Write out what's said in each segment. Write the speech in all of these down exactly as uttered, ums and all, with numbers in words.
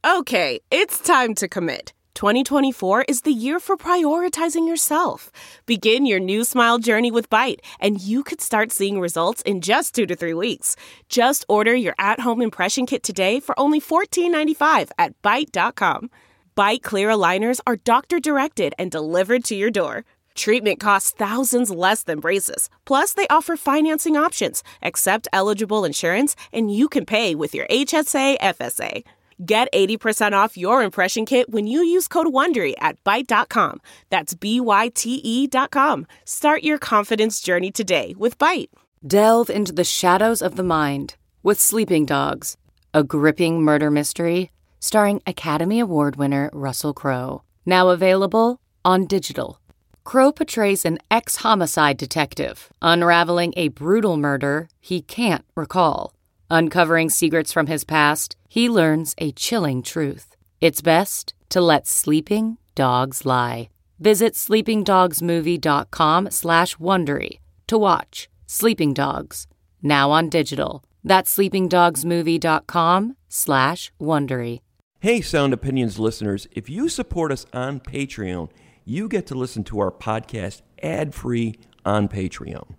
Okay, it's time to commit. twenty twenty-four is the year for prioritizing yourself. Begin your new smile journey with Byte, and you could start seeing results in just two to three weeks. Just order your at-home impression kit today for only fourteen ninety-five at byte dot com. Byte clear aligners are doctor-directed and delivered to your door. Treatment costs thousands less than braces. Plus, they offer financing options, accept eligible insurance, and you can pay with your H S A F S A. Get eighty percent off your impression kit when you use code WONDERY at byte dot com. That's B Y T E dot com. Start your confidence journey today with Byte. Delve into the shadows of the mind with Sleeping Dogs, a gripping murder mystery starring Academy Award winner Russell Crowe. Now available on digital. Crowe portrays an ex-homicide detective unraveling a brutal murder he can't recall. Uncovering secrets from his past, he learns a chilling truth. It's best to let sleeping dogs lie. Visit sleepingdogsmovie.com slash Wondery to watch Sleeping Dogs, now on digital. That's sleepingdogsmovie.com slash Wondery. Hey, Sound Opinions listeners, if you support us on Patreon, you get to listen to our podcast ad-free on Patreon.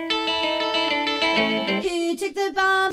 Who took the bomb?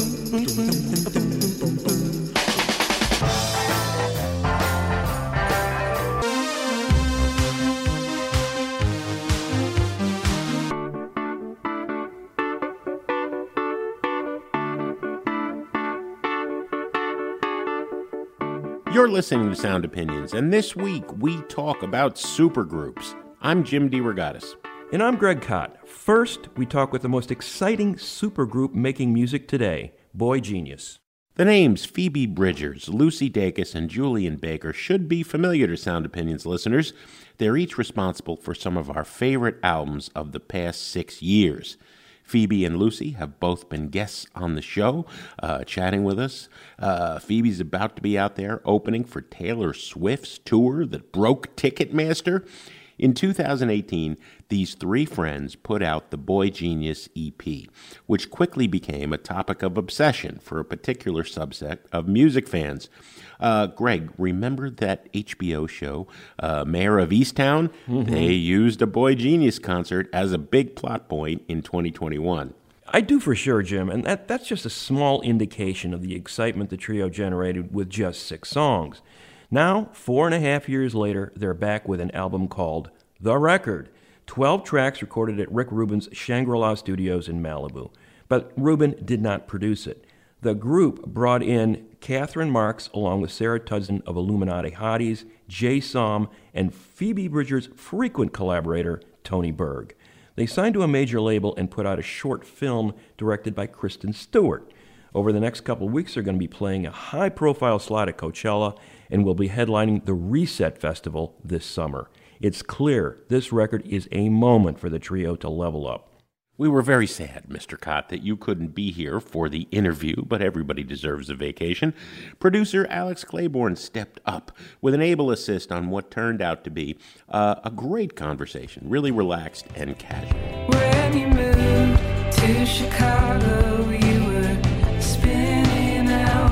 You're listening to Sound Opinions, and this week we talk about supergroups. I'm Jim DeRogatis. And I'm Greg Kot. First, we talk with the most exciting supergroup making music today, Boy Genius. The names Phoebe Bridgers, Lucy Dacus, and Julian Baker should be familiar to Sound Opinions listeners. They're each responsible for some of our favorite albums of the past six years. Phoebe and Lucy have both been guests on the show, uh, chatting with us. Uh, Phoebe's about to be out there opening for Taylor Swift's tour that broke Ticketmaster. In two thousand eighteen, these three friends put out the Boy Genius E P, which quickly became a topic of obsession for a particular subset of music fans. Uh, Greg, remember that H B O show, uh, Mayor of Easttown? Mm-hmm. They used a Boy Genius concert as a big plot point in twenty twenty-one. I do for sure, Jim, and that, that's just a small indication of the excitement the trio generated with just six songs. Now, four and a half years later, they're back with an album called The Record. Twelve tracks recorded at Rick Rubin's Shangri-La Studios in Malibu. But Rubin did not produce it. The group brought in Catherine Marks along with Sarah Tudzin of Illuminati Hotties, Jay Som, and Phoebe Bridgers' frequent collaborator, Tony Berg. They signed to a major label and put out a short film directed by Kristen Stewart. Over the next couple of weeks, they're going to be playing a high-profile slot at Coachella and will be headlining the Reset Festival this summer. It's clear this record is a moment for the trio to level up. We were very sad, Mister Kot, that you couldn't be here for the interview, but everybody deserves a vacation. Producer Alex Claiborne stepped up with an able assist on what turned out to be uh, a great conversation, really relaxed and casual. When you moved to Chicago, you were spinning out.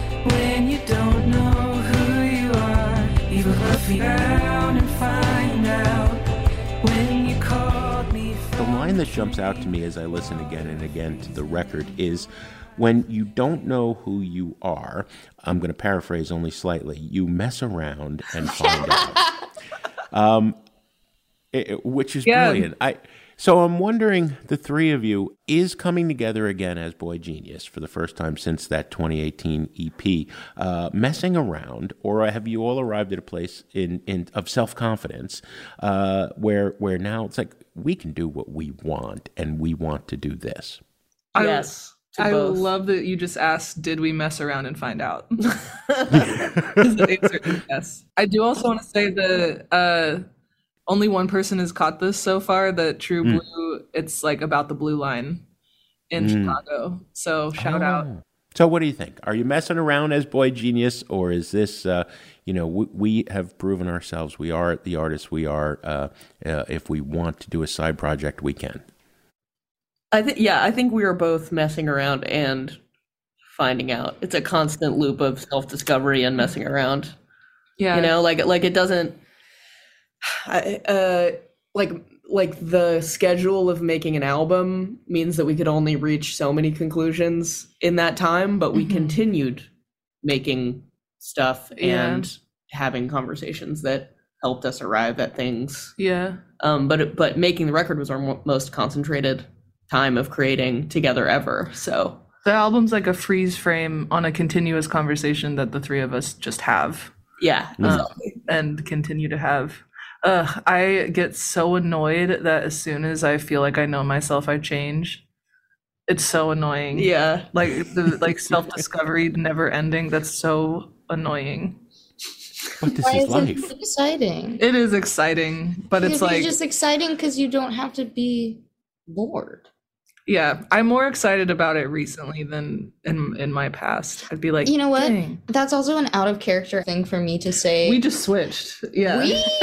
When you don't know who you are, you look me down and find out. When you called me. The line that jumps out to me as I listen again and again to the record is, when you don't know who you are, I'm going to paraphrase only slightly, you mess around and find out. Um, it, which is yeah. brilliant. I So I'm wondering, the three of you, is coming together again as Boy Genius for the first time since that twenty eighteen E P, uh, messing around, or have you all arrived at a place in, in of self-confidence uh, where where now it's like, we can do what we want, and we want to do this? Yes. I both. love that you just asked, did we mess around and find out? The answer is yes. I do also want to say that uh, only one person has caught this so far, that True mm. Blue, it's like about the blue line in mm. Chicago. So shout oh. out. So what do you think? Are you messing around as Boy Genius, or is this, uh, you know, we, we have proven ourselves. We are the artists we are. Uh, uh, if we want to do a side project, we can. I think, yeah, I think we are both messing around and finding out. It's a constant loop of self-discovery and messing around. Yeah. You know, like like it doesn't I, uh like like the schedule of making an album means that we could only reach so many conclusions in that time, but we mm-hmm. continued making stuff and yeah. having conversations that helped us arrive at things. Yeah. Um, but but making the record was our mo- most concentrated time of creating together ever. So the album's like a freeze frame on a continuous conversation that the three of us just have. Yeah, exactly. Um, and continue to have. Uh, I get so annoyed that as soon as I feel like I know myself, I change. It's so annoying. Yeah. Like the like self-discovery never ending. That's so annoying. But this Why is is life. it exciting? It is exciting, but it's Yeah, like just exciting because you don't have to be bored. Yeah, I'm more excited about it recently than in in my past. I'd be like, you know what? dang. That's also an out of character thing for me to say. We just switched. Yeah.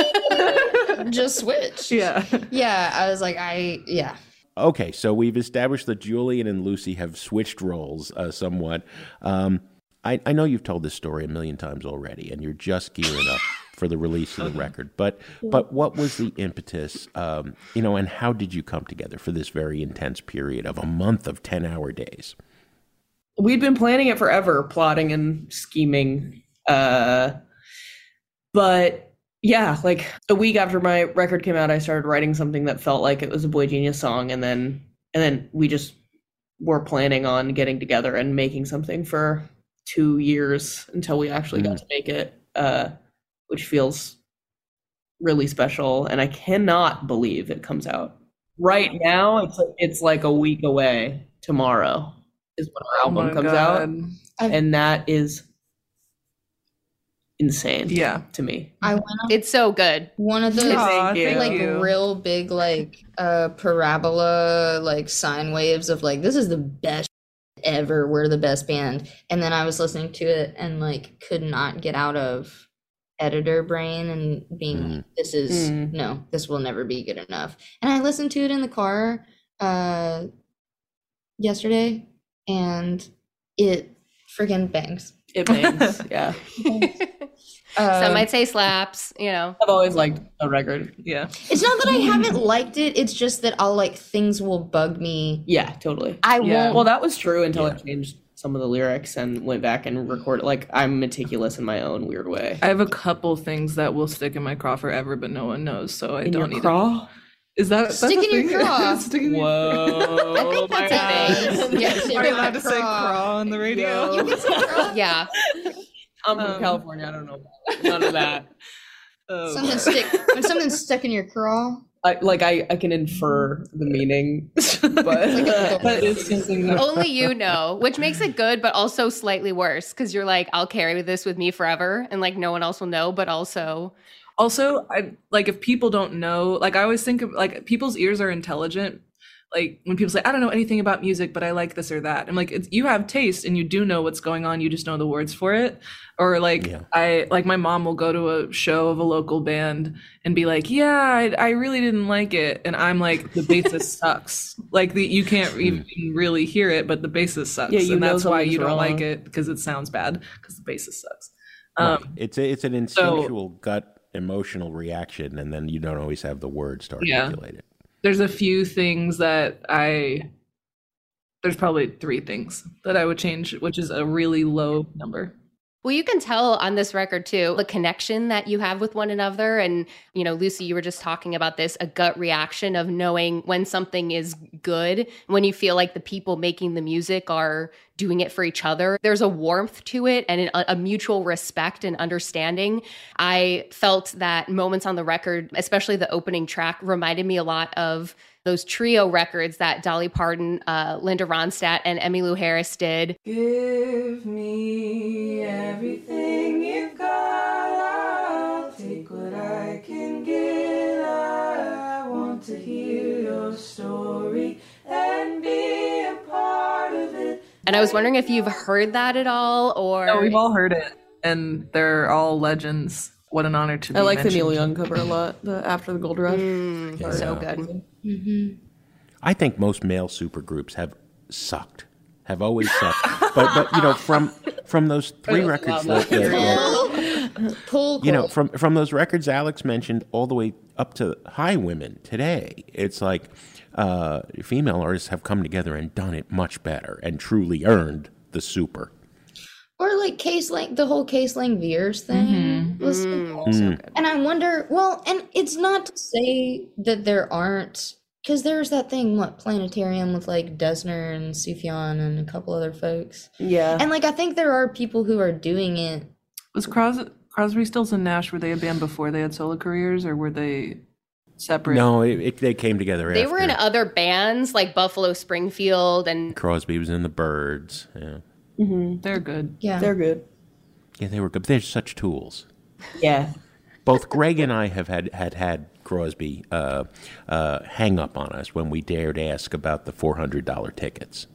We just switched. Yeah. Yeah, I was like, I, yeah. Okay, so we've established that Julian and Lucy have switched roles uh, somewhat. Um, I, I know you've told this story a million times already, and you're just gearing up for the release of the record. But but what was the impetus, um, you know, and how did you come together for this very intense period of a month of ten-hour days? We'd been planning it forever, plotting and scheming. Uh, but yeah, like a week after my record came out, I started writing something that felt like it was a Boy Genius song, and then and then we just were planning on getting together and making something for two years until we actually mm. got to make it. Uh, which feels really special, and I cannot believe it comes out right now. It's it's like a week away. Tomorrow is when our album oh comes God. out, and that is insane. Yeah, to me, I went on it's so good. One of those Aww, like you. real big like uh parabola like sine waves of like this is the best ever. We're the best band, and then I was listening to it and like could not get out of editor brain and being mm. like, this is mm. no, this will never be good enough. And I listened to it in the car uh yesterday, and it freaking bangs. it bangs. Yeah, Uh, Some might say slaps, you know. I've always liked the record. Yeah, it's not that I haven't liked it, it's just that I'll like things will bug me. Yeah, totally. I Yeah. won't Well, that was true until Yeah. I changed some of the lyrics and went back and recorded. Like, I'm meticulous in my own weird way. I have a couple things that will stick in my craw forever, but no one knows, so I In don't your need craw? Is that Stick that's a in your thing? craw. Stick in your- Whoa! I think my that's a God. thing. Yeah, stick Are you in allowed my to say craw on the radio? You can say craw. Yeah. I'm from Um, California. I don't know none of that. Oh. Something stick when something's stuck in your craw. I, like I, I can infer the meaning, but That is something that Only you know, which makes it good, but also slightly worse because you're like, I'll carry this with me forever, and like no one else will know. But also, Also, I like if people don't know, like I always think of like people's ears are intelligent. Like when people say, I don't know anything about music, but I like this or that. I'm like, it's, you have taste and you do know what's going on. You just know the words for it. Or like Yeah. I like my mom will go to a show of a local band and be like, yeah, I, I really didn't like it. And I'm like, the bassist sucks. Like the, you can't even really hear it, but the bassist sucks. Yeah, you and know that's why you something's don't like wrong. it because it sounds bad because the bassist sucks. Right. Um, It's a, it's an instinctual gut emotional reaction, and then you don't always have the words to Yeah. articulate it. There's a few things that I there's probably three things that I would change, which is a really low number. well, you can tell on this record too, the connection that you have with one another. And, you know, Lucy, you were just talking about this, a gut reaction of knowing when something is good, when you feel like the people making the music are doing it for each other. There's a warmth to it and a, a mutual respect and understanding. I felt that moments on the record, especially the opening track, reminded me a lot of those trio records that Dolly Parton, uh, Linda Ronstadt, and Emmylou Harris did. Give me everything you've got. I'll take what I can get. I want to hear your story and be a part of it. And I was wondering if you've heard that at all, or No, we've all heard it, and they're all legends. What an honor to be I like the mentioned. Neil Young cover a lot. The After the Gold Rush. Mm, Yeah. so good. Mm-hmm. I think most male supergroups have sucked have always sucked. but but you know, from from those three records that, that, Pull you know, quote. from from those records Alex mentioned all the way up to High Women today, it's like uh, female artists have come together and done it much better and truly earned the super. Or like Case Lang, the whole Case Lang Veers thing was Mm. And I wonder, well, and it's not to say that there aren't, because there's that thing, what, Planetarium with like Desner and Sufjan and a couple other folks. Yeah. And like, I think there are people who are doing it. Was Cros- Crosby, Stills, and Nash, were they a band before they had solo careers, or were they separate? No, it, it, they came together They after. were in other bands like Buffalo Springfield and Crosby was in the Byrds. Yeah. Mm-hmm. They're good. Yeah. They're good. Yeah, they were good. They're such tools. Yeah. Both Greg and I have had had, had Crosby uh, uh, hang up on us when we dared ask about the four hundred dollars tickets.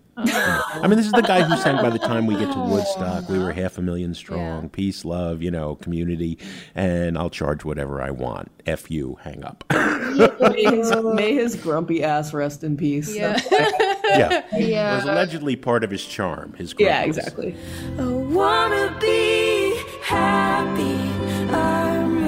I mean, this is the guy who sang, by the time we get to Woodstock, we were half a million strong, Yeah. peace, love, you know, community, and I'll charge whatever I want. F you, hang up. May his, may his grumpy ass rest in peace. Yeah. That's why I- Yeah. Yeah. It was allegedly part of his charm, his yeah, grumpiness. exactly. I wanna be happy. I'm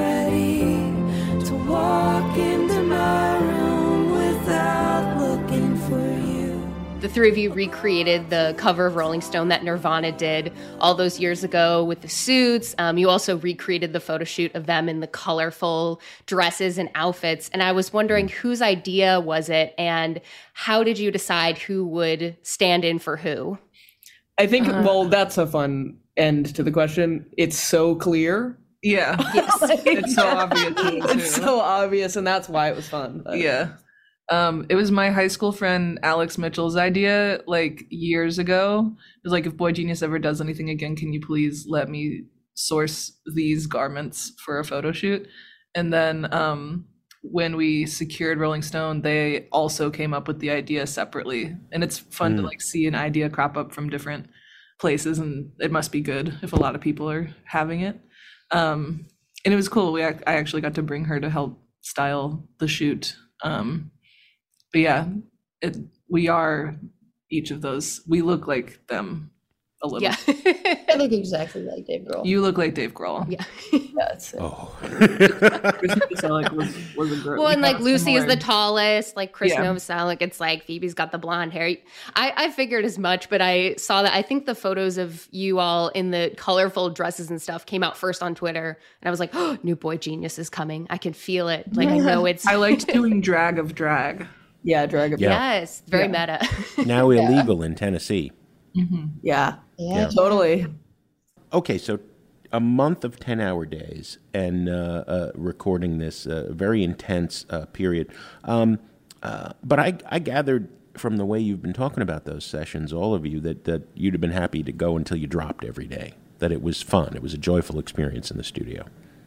ready to walk into my room without looking for you. the three of you recreated the cover of Rolling Stone that Nirvana did all those years ago with the suits. Um, you also recreated the photo shoot of them in the colorful dresses and outfits. And I was wondering whose idea was it, and how did you decide who would stand in for who? I think, well, that's a fun end to the question. It's so clear. Yeah. Like, It's so obvious. too. It's so obvious, and that's why it was fun. But- Yeah. Um, it was my high school friend Alex Mitchell's idea like years ago. It was like, if Boy Genius ever does anything again, can you please let me source these garments for a photo shoot? And then um, when we secured Rolling Stone, they also came up with the idea separately. And it's fun to like see an idea crop up from different places, and it must be good if a lot of people are having it. Um, and it was cool. We ac- I actually got to bring her to help style the shoot. Um, but yeah, it, we are each of those. We look like them a little. Yeah. I look exactly like Dave Grohl. You look like Dave Grohl. Yeah. That's it. Oh. Chris Novoselic was, was a girl. Well, We and like got Lucy is similar- the tallest, like Chris Yeah. Novoselic, it's like Phoebe's got the blonde hair. I, I figured as much, but I saw that. I think the photos of you all in the colorful dresses and stuff came out first on Twitter. And I was like, oh, new Boy Genius is coming. I can feel it. Like, I know it's. I liked doing drag of drag. Yeah, drag it. Yeah. Yes, very meta. Now illegal in Tennessee. Yeah, Yeah. totally. Okay, so a month of ten-hour days and uh, uh, recording this uh, very intense uh, period. Um, uh, but I, I gathered from the way you've been talking about those sessions, all of you, that, that you'd have been happy to go until you dropped every day, that it was fun. It was a joyful experience in the studio.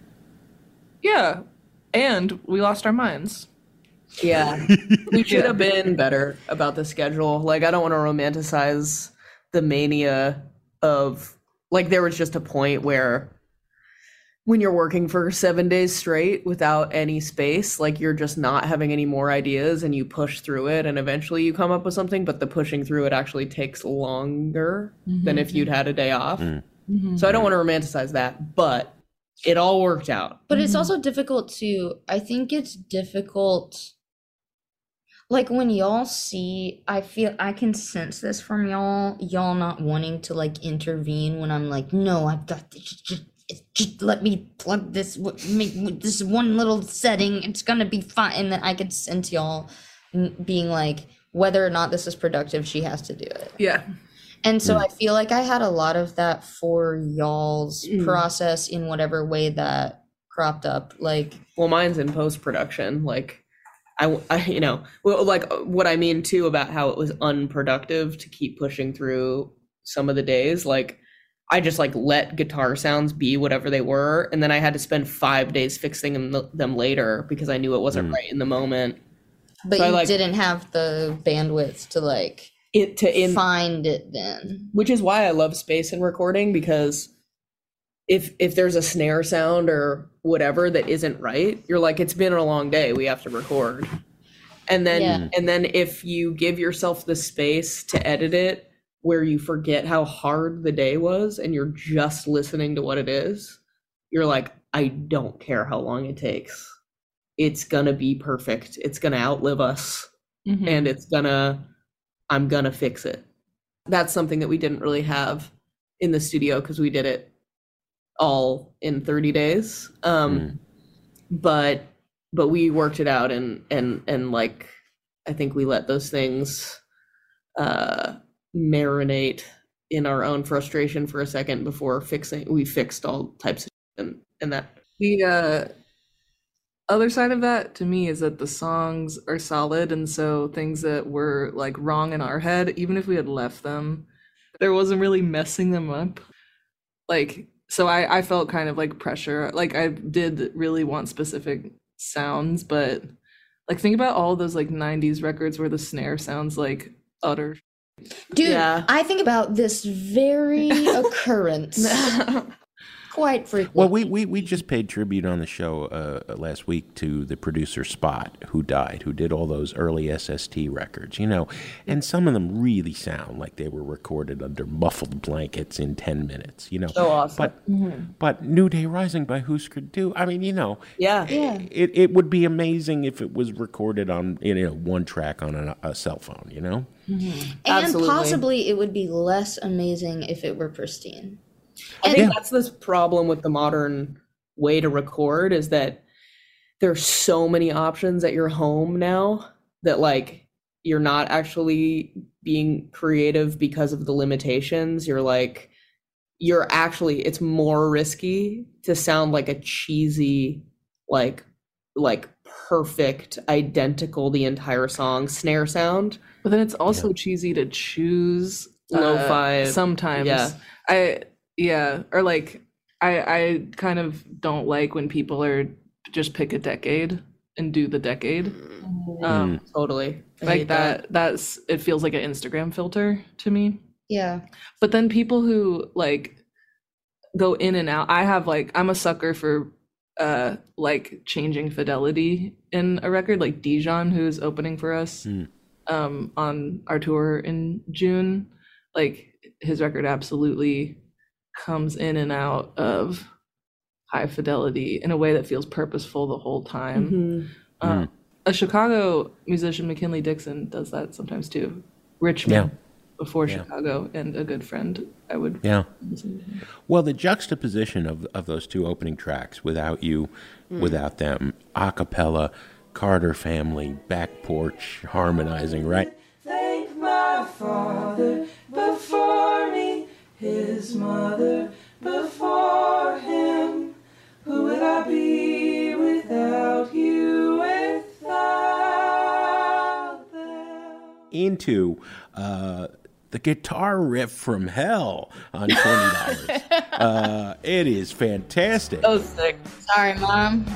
Yeah. And we lost our minds. Yeah, we should have been better about the schedule. Like, I don't want to romanticize the mania of, like, there was just a point where when you're working for seven days straight without any space, like, you're just not having any more ideas, and you push through it, and eventually you come up with something, but the pushing through it actually takes longer than if you'd had a day off. So I don't want to romanticize that, but it all worked out. But it's also difficult to, I think it's difficult, like when y'all see, I feel, I can sense this from y'all, y'all not wanting to like intervene when I'm like, no, I've got this, just, just let me plug this, w- make this one little setting, it's gonna be fine. And then I could sense y'all n- being like, whether or not this is productive, she has to do it. Yeah. And so I feel like I had a lot of that for y'all's process in whatever way that cropped up. Like, Well, mine's in post production. Like, I, I, you know, well, like what I mean too about how it was unproductive to keep pushing through some of the days. Like, I just like let guitar sounds be whatever they were, and then I had to spend five days fixing them, them later because I knew it wasn't right in the moment. but So I, you like- didn't have the bandwidth to like It to in find it then. which is why I love space in recording, because if if there's a snare sound or whatever that isn't right, you're like, it's been a long day, we have to record. And then Yeah. and then if you give yourself the space to edit it where you forget how hard the day was and you're just listening to what it is, you're like, I don't care how long it takes. It's gonna be perfect. It's gonna outlive us. Mm-hmm. And it's gonna, I'm gonna fix it. That's something that we didn't really have in the studio because we did it all in thirty days. Um, mm. But but we worked it out and and and like I think we let those things uh, marinate in our own frustration for a second before fixing. We fixed all types of and and that. The uh, other side of that to me is that the songs are solid, and so things that were like wrong in our head, even if we had left them, there wasn't really messing them up. Like, so I, I felt kind of like pressure. Like I did really want specific sounds, but like think about all those like nineties records where the snare sounds like utter. Dude, yeah. I think about this very occurrence. Quite frequently. Well, we, we, we just paid tribute on the show uh, last week to the producer Spot, who died, who did all those early S S T records, you know, and some of them really sound like they were recorded under muffled blankets in ten minutes, you know. So awesome. But, mm-hmm. but New Day Rising by Husker Du, I mean, you know, yeah, yeah. It, it would be amazing if it was recorded on, you know, one track on a, a cell phone, you know. Mm-hmm. And Absolutely. possibly it would be less amazing if it were pristine. I think yeah. that's this problem with the modern way to record is that there's so many options at your home now that like you're not actually being creative because of the limitations. You're like, you're actually, it's more risky to sound like a cheesy, like, like perfect, identical the entire song snare sound. But then it's also yeah. cheesy to choose lo-fi uh, sometimes. Yeah. I yeah, or like I I kind of don't like when people are just pick a decade and do the decade. Mm. Um, totally. I like that, that. That's it feels like an Instagram filter to me. Yeah. But then people who like go in and out. I have like I'm a sucker for uh like changing fidelity in a record, like Dijon, who's opening for us mm. um on our tour in June. Like his record absolutely comes in and out of high fidelity in a way that feels purposeful the whole time. Mm-hmm. Um, mm. A Chicago musician, McKinley Dixon, does that sometimes too. Richmond yeah. before yeah. Chicago, and a good friend. I would yeah. listen to him. Well, the juxtaposition of of those two opening tracks, Without You, mm. Without Them, a cappella, Carter Family, back porch harmonizing, right? Thank my father before me, his mother before him. Who would I be without you, without them? Into uh, the guitar riff from hell on twenty dollars. uh, it is fantastic. Oh, sick. Sorry, Mom.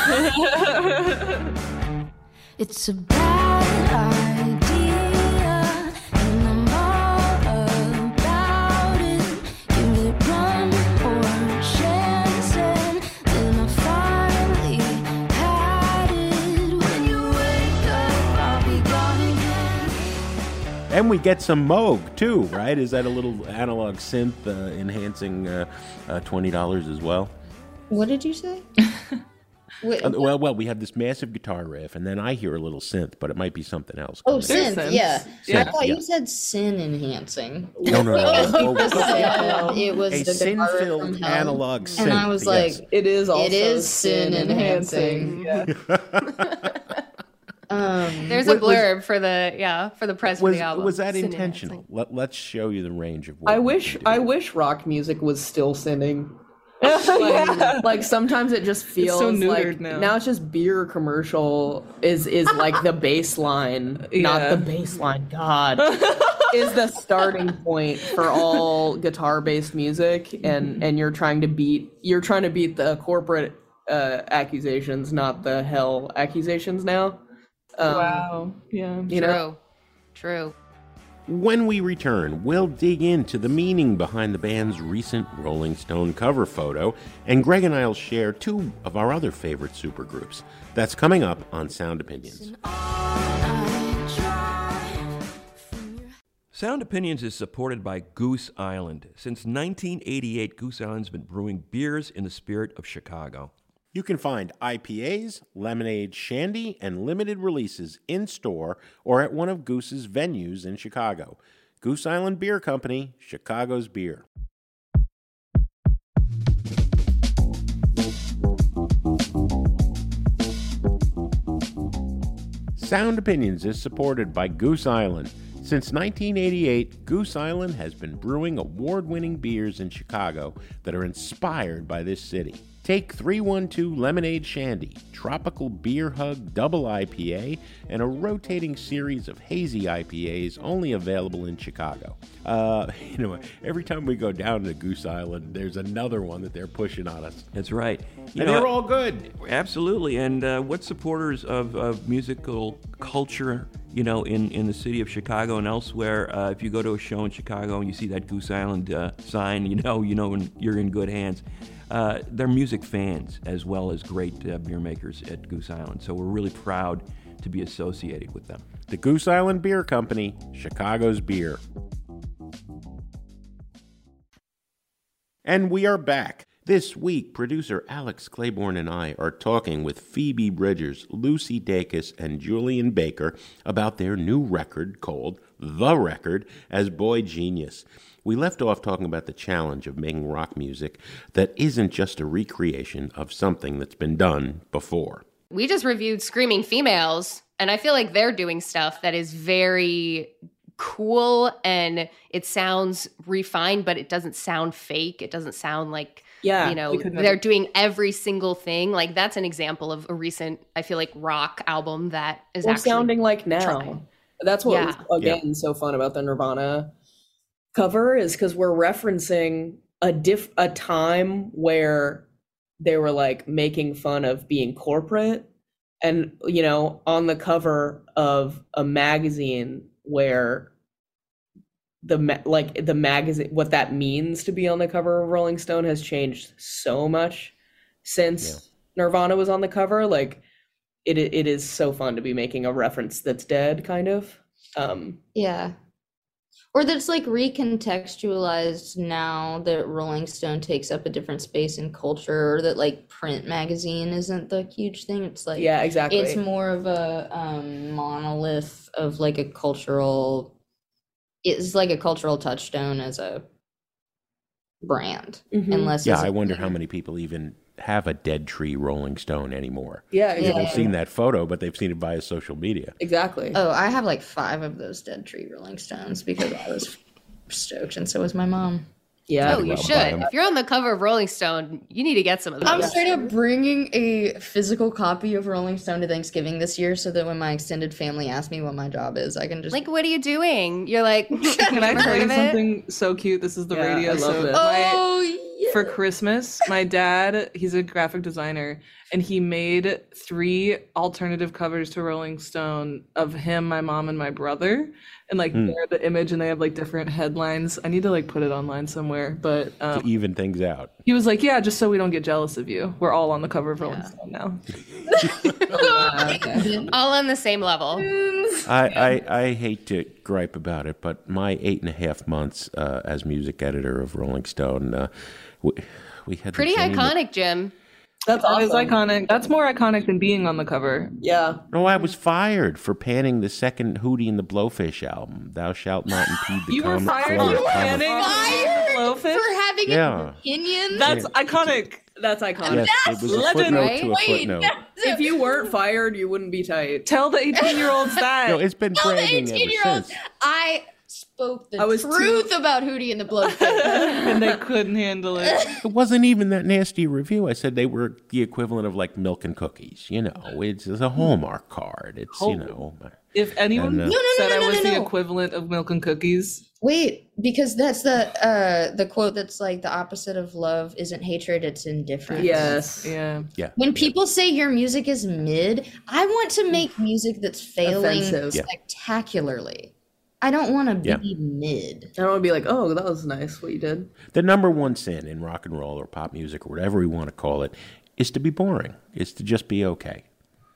It's a bad idea, and I'm all about it. Give it one more chance, and then I finally had it. When you wake up, I'll be gone again. And we get some Moog, too, right? Is that a little analog synth uh, enhancing uh, uh, twenty dollars as well? What did you say? Wait, uh, well, well, we have this massive guitar riff, and then I hear a little synth, but it might be something else. Oh, synth, synths. yeah. yeah. I thought yeah. you said sin enhancing. No, no, no. no. You said it was a the sin-filled analog synth. And I was yes. like, it is also it is sin enhancing. Yeah. um, There's a blurb was, for the yeah for the press was, for the album. Was that intentional? Let, let's show you the range of. What I wish I wish rock music was still sinning. like, yeah. like sometimes it just feels so like now. now it's just beer commercial is is like the baseline, yeah. not the baseline. God, is the starting point for all guitar based music, and and you're trying to beat you're trying to beat the corporate uh, accusations, not the hell accusations now. Um, wow, yeah, you true, know? true. When we return, we'll dig into the meaning behind the band's recent Rolling Stone cover photo, and Greg and I'll share two of our other favorite supergroups. That's coming up on Sound Opinions. Sound Opinions is supported by Goose Island. Since nineteen eighty-eight, Goose Island's been brewing beers in the spirit of Chicago. You can find I P As, lemonade, shandy, and limited releases in-store or at one of Goose's venues in Chicago. Goose Island Beer Company, Chicago's beer. Sound Opinions is supported by Goose Island. Since nineteen eighty-eight, Goose Island has been brewing award-winning beers in Chicago that are inspired by this city. Take three one two Lemonade Shandy, Tropical Beer Hug Double I P A, and a rotating series of hazy I P As only available in Chicago. Uh, you know, every time we go down to Goose Island, there's another one that they're pushing on us. That's right. You and know, they're all good. Absolutely. And uh, what supporters of, of musical culture, you know, in, in the city of Chicago and elsewhere, uh, if you go to a show in Chicago and you see that Goose Island uh, sign, you know, you know when you're in good hands. Uh, they're music fans as well as great uh, beer makers at Goose Island. So we're really proud to be associated with them. The Goose Island Beer Company, Chicago's beer. And we are back. This week, producer Alex Claiborne and I are talking with Phoebe Bridgers, Lucy Dacus, and Julian Baker about their new record called The Record as Boy Genius. We left off talking about the challenge of making rock music that isn't just a recreation of something that's been done before. We just reviewed Screaming Females, and I feel like they're doing stuff that is very cool, and it sounds refined, but it doesn't sound fake. It doesn't sound like, Yeah, you know, we could never- they're doing every single thing. Like, that's an example of a recent, I feel like, rock album that is We're actually sounding like now. trying. That's what Yeah. was, again, so fun about the Nirvana cover is because we're referencing a diff a time where they were like making fun of being corporate, and you know, on the cover of a magazine where the ma- like the magazine, what that means to be on the cover of Rolling Stone has changed so much since Yeah. Nirvana was on the cover. Like it it is so fun to be making a reference that's dead, kind of. Um, Yeah. Or that's like recontextualized now that Rolling Stone takes up a different space in culture, or that like print magazine isn't the huge thing. It's like, yeah, exactly. it's more of a um, monolith of like a cultural, it's like a cultural touchstone as a brand. Mhm. Unless Yeah, it's a- I wonder how many people even have a Dead Tree Rolling Stone anymore. Yeah, They've exactly. seen that photo, but they've seen it via social media. Exactly. Oh, I have like five of those Dead Tree Rolling Stones because I was stoked, and so was my mom. Yeah. Oh, you well should. buy 'em. If you're on the cover of Rolling Stone, you need to get some of those. I'm straight up bringing a physical copy of Rolling Stone to Thanksgiving this year, so that when my extended family asks me what my job is, I can just Like, what are you doing? You're like, Can I tell you something so cute? This is the Yeah, radio. I love so this. my- Oh, yeah. for Christmas, my dad, he's a graphic designer, and he made three alternative covers to Rolling Stone of him, my mom, and my brother. And like Hmm. they're the image, and they have like different headlines. I need to like put it online somewhere. But To um, even things out. he was like, "Yeah, just so we don't get jealous of you. We're all on the cover of Rolling Yeah. Stone now." all on the same level. I, I, I hate to gripe about it, but my eight and a half months uh, as music editor of Rolling Stone, uh, we, we had the Pretty dream that- iconic, Jim. That's That is awesome. iconic. That's more iconic than being on the cover. Yeah. No, I was fired for panning the second Hootie and the Blowfish album. Thou shalt not impede the You were com- fired flow of for comedy. panning Fired Blowfish? for having Yeah. an opinion. That's iconic. That's iconic. Yes, it was a legend, footnote right? to a Wait, footnote. If you weren't fired, you wouldn't be tight. Tell the eighteen-year-olds that. No, it's been Tell the bragging ever eighteen-year-olds since. I spoke the I was truth too- about Hootie and the Blowfish. and they couldn't handle it. It wasn't even that nasty a review. I said they were the equivalent of like milk and cookies. You know, it's, it's a Hallmark card. It's, you know. If anyone And, uh, No, no, no, said no, I no, was no, the no. equivalent of milk and cookies, Wait, because that's the uh the quote that's like the opposite of love isn't hatred, it's indifference. Yes. yeah. When people say your music is mid, I want to make music that's failing Offensive. Yeah. spectacularly. I don't want to Yeah. be mid. I don't want to be like, oh, that was nice what you did. The number one sin in rock and roll or pop music or whatever we want to call it is to be boring. Is to just be okay.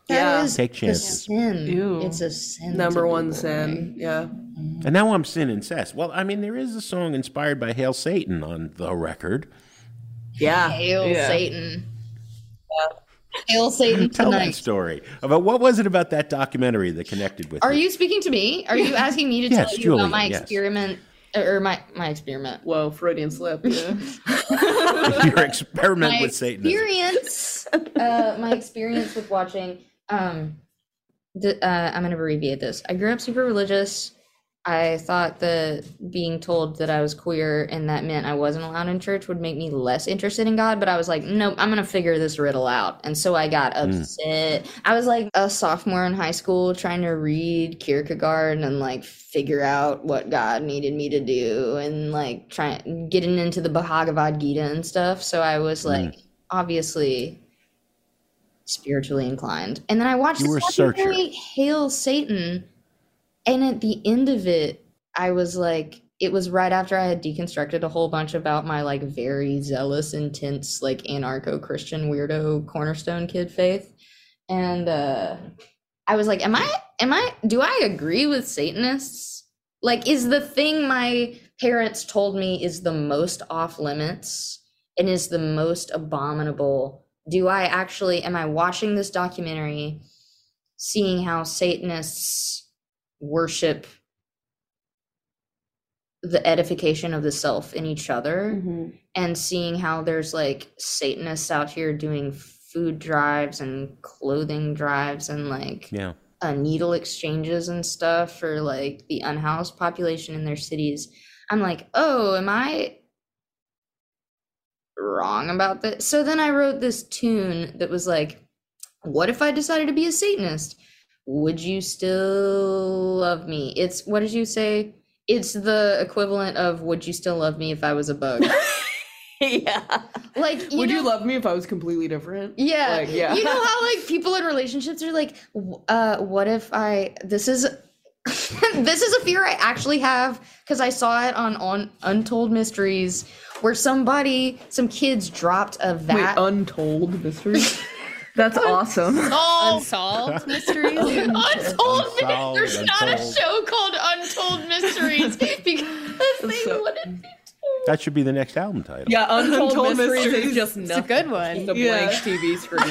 That Yeah. is Take a chances. sin. Ew. It's a sin. to Number be one boring. sin. Yeah. And now I'm sin incest. Well, I mean, there is a song inspired by Hail Satan on the record. Yeah. Hail yeah. Satan. Hail Satan Tell that tonight. story. About what was it about that documentary that connected with Are you? you speaking to me? Are you asking me to Yes, tell you Julia, about my yes. experiment or my my experiment? Whoa, Freudian slip. Yeah. Your experiment My with Satanism. experience, uh, my experience with watching. Um, the, uh, I'm going to abbreviate this. I grew up super religious. I thought that being told that I was queer and that meant I wasn't allowed in church would make me less interested in God. But I was like, nope, I'm going to figure this riddle out. And so I got upset. I was like a sophomore in high school trying to read Kierkegaard and like figure out what God needed me to do and like trying getting into the Bhagavad Gita and stuff. So I was like, obviously spiritually inclined. And then I watched You were this a searcher. documentary, Hail Satan. And at the end of it, I was like, it was right after I had deconstructed a whole bunch about my like very zealous, intense, like anarcho-Christian weirdo cornerstone kid faith. And uh I was like, am I am I do I agree with Satanists? Like, is the thing my parents told me is the most off limits and is the most abominable? Do I actually am I watching this documentary, seeing how Satanists worship the edification of the self in each other, Mm-hmm. and seeing how there's like Satanists out here doing food drives and clothing drives and like Yeah. uh, needle exchanges and stuff for like the unhoused population in their cities. I'm like, oh, am I wrong about this? So then I wrote this tune that was like, what if I decided to be a Satanist? Would you still love me? It's, what did you say? It's the equivalent of, would you still love me if I was a bug? Yeah. Like, you Would know, you love me if I was completely different? yeah. Like, yeah. You know how like people in relationships are like, w- uh, what if I, this is, this is a fear I actually have because I saw it on, on Untold Mysteries where somebody, some kids dropped a Wait, vat. untold mystery? That's awesome. Oh, Unsolved mysteries. Untold Unsolved, Mysteries. There's not a Untold. show called Untold Mysteries because they So- wouldn't be told. That should be the next album title. Yeah, untold, Untold mysteries, Mysteries. is just It's nothing. a good one. Just a Yeah. blank T V screen.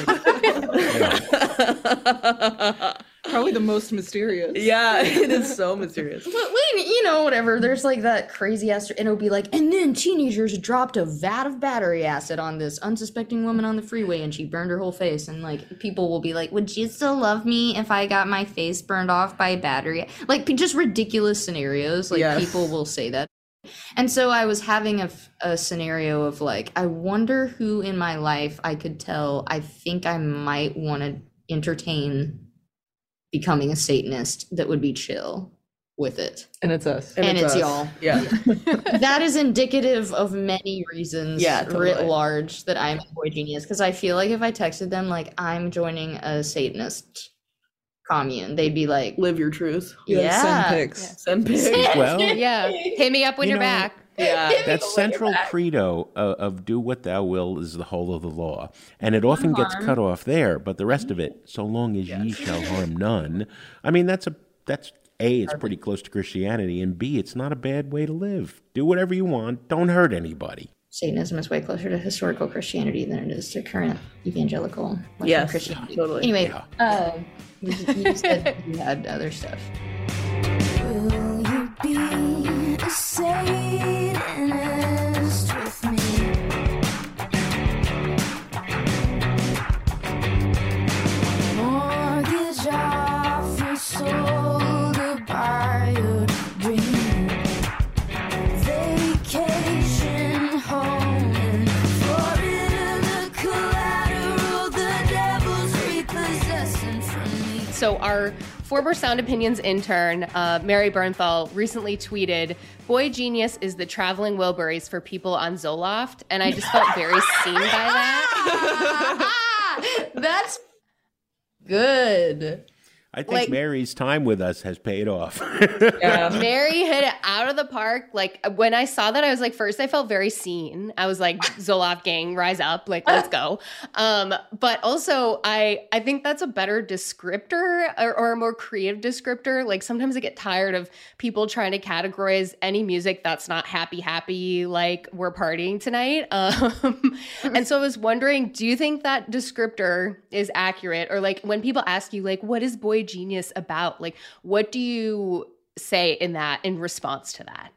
Probably the most mysterious. Yeah, it is so mysterious. But when, you know, whatever, there's like that crazy ass, and it'll be like, and then teenagers dropped a vat of battery acid on this unsuspecting woman on the freeway and she burned her whole face. And like, people will be like, would you still love me if I got my face burned off by battery? Like, just ridiculous scenarios. Like, Yes. people will say that. And so I was having a, f- a scenario of like, I wonder who in my life I could tell I think I might want to entertain becoming a Satanist that would be chill with it. And it's us. And it's us. y'all. Yeah. That is indicative of many reasons Yeah, writ totally. large that I'm a boy genius. Because I feel like if I texted them like I'm joining a Satanist commune, they'd be like, Live your truth. yeah. Send pics. Yeah. Send pics. Well, Yeah. Hit me up when You you're know, back. Yeah. that central credo of, of do what thou will is the whole of the law. And it often gets cut off there, but the rest of it, so long as ye shall harm none. I mean, that's a that's A, it's pretty close to Christianity, and B, it's not a bad way to live. Do whatever you want, don't hurt anybody. Satanism is way closer to historical Christianity than it is to current evangelical Western Yes, Christianity. totally. Anyway, Yeah. uh, you, you said you had other stuff. Will you be a Satanist with me? Mortgage off your soul to buy your dream. Vacation home in Florida, the collateral the devil's repossessing from me. So our former Sound Opinions intern, uh, Mary Bernthal, recently tweeted, "Boy Genius is the traveling Wilburys for people on Zoloft," and I just felt very seen by that. That's good. I think Like- Mary's time with us has paid off. Yeah. Mary hit it out of the park. Like when I saw that, I was like, first I felt very seen. I was like, Zoloft gang, rise up, like let's go. Um, but also I I think that's a better descriptor or, or a more creative descriptor. Like sometimes I get tired of people trying to categorize any music that's not happy, happy, like we're partying tonight. Um, and so I was wondering, do you think that descriptor is accurate? Or like when people ask you, like, what is Boy Genius about? Like, what do you say in that in response to that?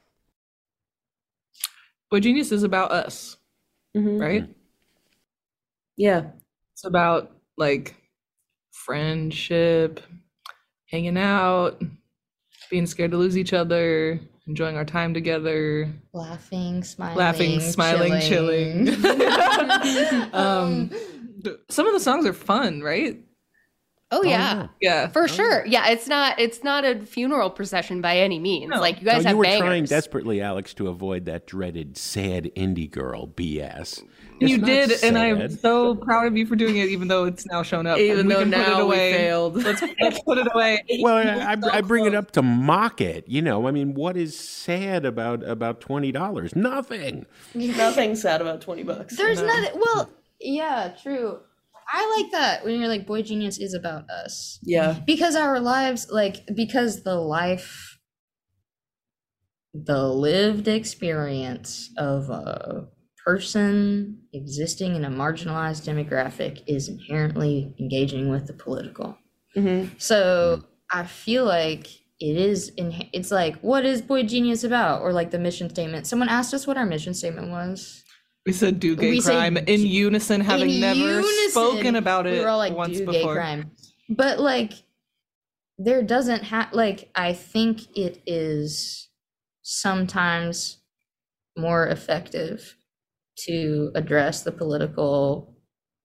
Boy Genius is about us, Mhm. right? Yeah. It's about like friendship, hanging out, being scared to lose each other, enjoying our time together, Laughing, smiling, laughing, smiling, chilling. um, th- some of the songs are fun, right? Oh yeah, Yeah. for sure. Yeah, it's not it's not a funeral procession by any means. No. Like you guys No, have you were bangers. trying desperately, Alex, to avoid that dreaded sad indie girl B S. It's You not did, and I'm sad. so proud of you for doing it, even though it's now shown up. Even We though can put it now we away. failed. Let's, let's put it away. Well, I, I, I bring it up to mock it. You know, I mean, what is sad about about twenty dollars? Nothing. Nothing sad about twenty bucks. There's nothing. Well, yeah, true. I like that when you're like, Boy Genius is about us. Yeah. Because our lives, like, because the life, the lived experience of a person existing in a marginalized demographic is inherently engaging with the political. Mm-hmm. So I feel like it is, in, it's like, what is Boy Genius about? Or like the mission statement. Someone asked us what our mission statement was. We said do gay We say crime in d- unison, having In never unison, spoken about it we were all like, once do before. gay crime. But like, there doesn't have, like, I think it is sometimes more effective to address the political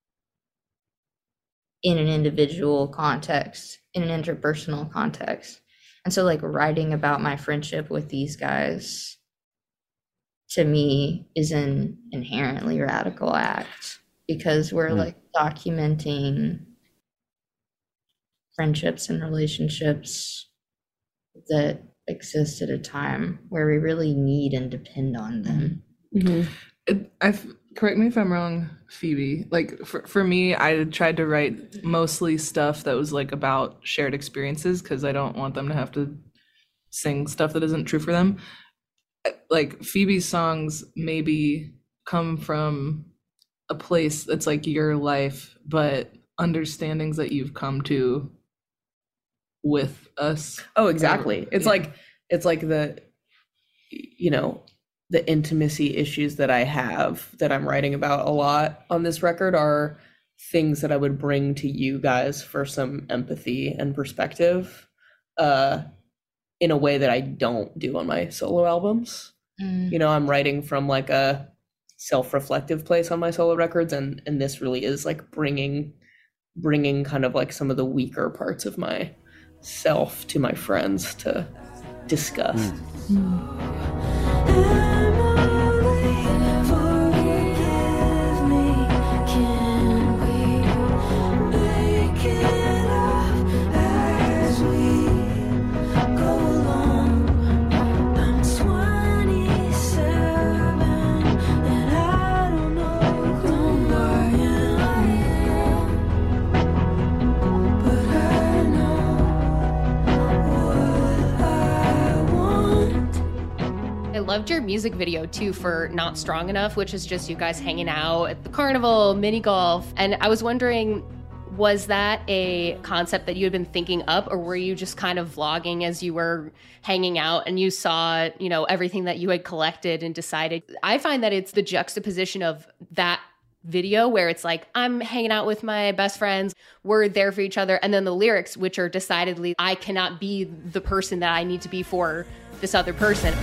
in an individual context, in an interpersonal context. And so, like, writing about my friendship with these guys, to me, is an inherently radical act because we're Mm. like documenting friendships and relationships that exist at a time where we really need and depend on them. Mm-hmm. It, I correct me if I'm wrong, Phoebe. Like for for me, I tried to write mostly stuff that was like about shared experiences because I don't want them to have to sing stuff that isn't true for them. Like Phoebe's songs maybe come from a place that's like your life, but understandings that you've come to with us. Oh, exactly. It's Yeah. like it's like the you know, the intimacy issues that I have that I'm writing about a lot on this record are things that I would bring to you guys for some empathy and perspective uh in a way that I don't do on my solo albums. Mm. You know, I'm writing from like a self-reflective place on my solo records, and and this really is like bringing bringing kind of like some of the weaker parts of my self to my friends to discuss. I loved your music video too for Not Strong Enough, which is just you guys hanging out at the carnival, mini golf. And I was wondering, was that a concept that you had been thinking up, or were you just kind of vlogging as you were hanging out and you saw, you know, everything that you had collected and decided? I find that it's the juxtaposition of that video where it's like, I'm hanging out with my best friends, we're there for each other, and then the lyrics, which are decidedly, I cannot be the person that I need to be for this other person.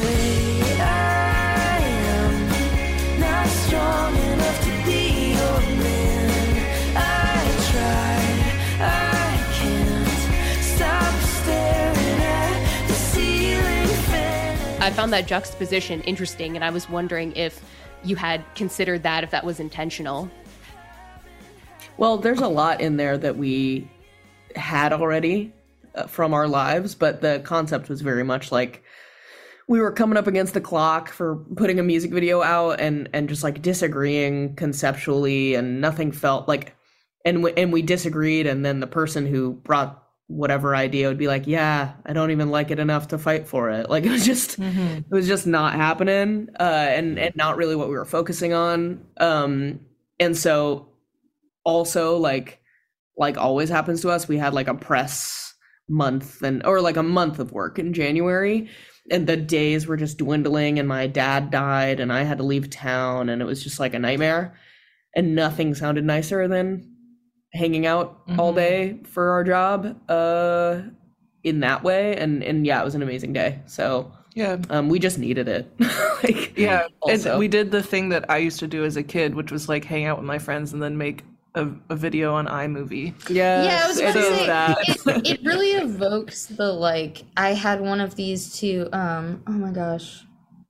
I found that juxtaposition interesting, and I was wondering if you had considered that, if that was intentional. Well, there's a lot in there that we had already uh, from our lives, but the concept was very much like we were coming up against the clock for putting a music video out, and and just like disagreeing conceptually, and nothing felt like, and we, and we disagreed, and then the person who brought whatever idea would be like, yeah, I don't even like it enough to fight for it. Like it was just, mm-hmm. it was just not happening, uh, and and not really what we were focusing on. Um, and so, also like, like always happens to us, we had like a press month and or like a month of work in January, and the days were just dwindling. And my dad died, and I had to leave town, and it was just like a nightmare. And nothing sounded nicer than hanging out mm-hmm. all day for our job uh in that way, and and yeah, it was an amazing day. So yeah, um we just needed it. Like, yeah, also. And we did the thing that I used to do as a kid, which was like hang out with my friends and then make a, a video on iMovie. Yes, yeah, I was about to say that. it, it really evokes the like. I had one of these too. Um, oh my gosh.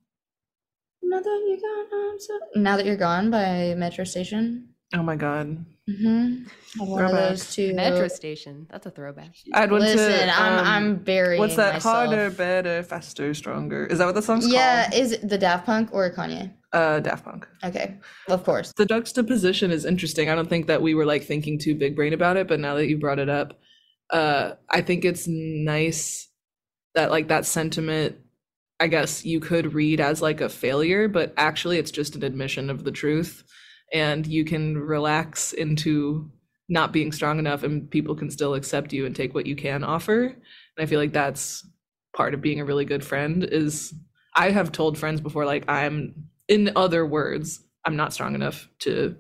Now that you're gone, I'm so... Now That You're Gone by Metro Station. Oh my god. Mm-hmm. One of those two. Metro Station. That's a throwback. I'd went Listen, to, I'm um, I'm burying what's that? myself. Harder, better, faster, stronger. Is that what the song's Yeah, called? is it the Daft Punk or Kanye? Uh, Daft Punk. Okay, of course. The juxtaposition is interesting. I don't think that we were like thinking too big brain about it, but now that you brought it up, uh, I think it's nice that like that sentiment, I guess you could read as like a failure, but actually it's just an admission of the truth, and you can relax into not being strong enough, and people can still accept you and take what you can offer. And I feel like that's part of being a really good friend. Is I have told friends before, like, I'm, in other words, I'm not strong enough to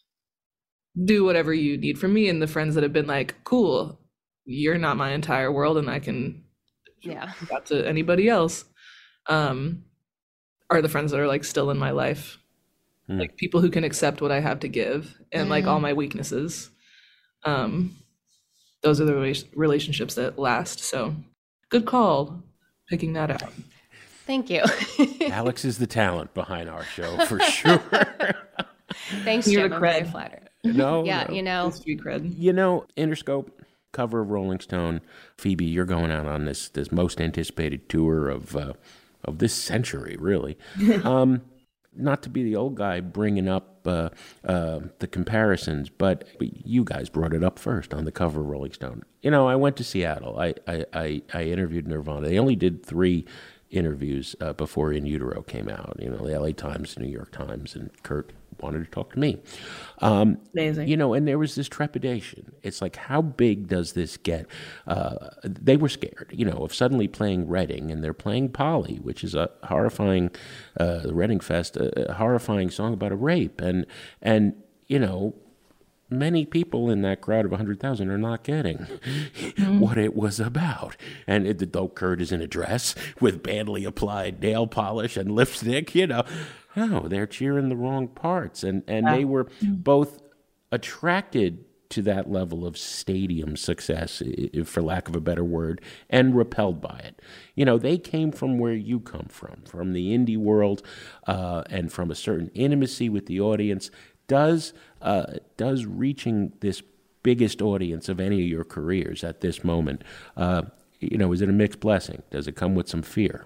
do whatever you need from me. And the friends that have been like, cool, you're not my entire world, and I can yeah that to anybody else, um, are the friends that are like still in my life. Mm. Like people who can accept what I have to give and mm. like all my weaknesses. Um, those are the rela- relationships that last. So good call picking that out. Thank you. Alex is the talent behind our show for sure. Thanks, You're Jim. the I'm very cred. flattered. No, yeah, no. you know. Street cred. You know, Interscope, cover of Rolling Stone. Phoebe, you're going out on this this most anticipated tour of uh, of this century, really. um, not to be the old guy bringing up uh, uh, the comparisons, but, but you guys brought it up first on the cover of Rolling Stone. You know, I went to Seattle. I I, I, I interviewed Nirvana. They only did three interviews uh, before In Utero came out. You know, the L A Times, New York Times, and Kurt wanted to talk to me. Um, Amazing. You know, and there was this trepidation. It's like, how big does this get? Uh, they were scared, you know, of suddenly playing Reading, and they're playing Polly, which is a horrifying, uh, the Reading Fest, a, a horrifying song about a rape. And, and you know, many people in that crowd of one hundred thousand are not getting mm-hmm. what it was about. And it, the dope Kurt is in a dress with badly applied nail polish and lipstick, you know. Oh, they're cheering the wrong parts. And, and yeah. they were both attracted to that level of stadium success, for lack of a better word, and repelled by it. You know, they came from where you come from, from the indie world, uh, and from a certain intimacy with the audience. Does uh, does reaching this biggest audience of any of your careers at this moment, uh, you know, is it a mixed blessing? Does it come with some fear?